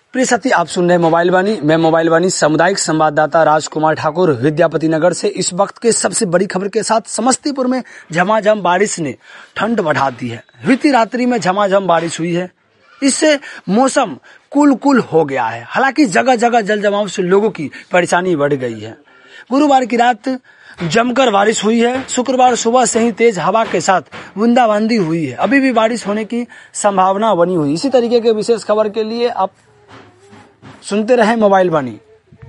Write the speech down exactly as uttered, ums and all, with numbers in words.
प्रिय साथी, आप सुन रहे मोबाइल वाणी। मैं मोबाइल वाणी सामुदायिक संवाददाता राजकुमार ठाकुर विद्यापति नगर से इस वक्त के सबसे बड़ी खबर के साथ। समस्तीपुर में झमाझम बारिश ने ठंड बढ़ा दी है। बीती रात्रि में झमाझम बारिश हुई है, इससे मौसम कुल कुल हो गया है। हालांकि जगह जगह जल जमाव से लोगों की परेशानी बढ़ गई है। गुरुवार की रात जमकर बारिश हुई है। शुक्रवार सुबह से ही तेज हवा के साथ बूंदाबांदी हुई है। अभी भी बारिश होने की संभावना बनी हुई। इसी तरीके के विशेष खबर के लिए आप सुनते रहे मोबाइल वाणी।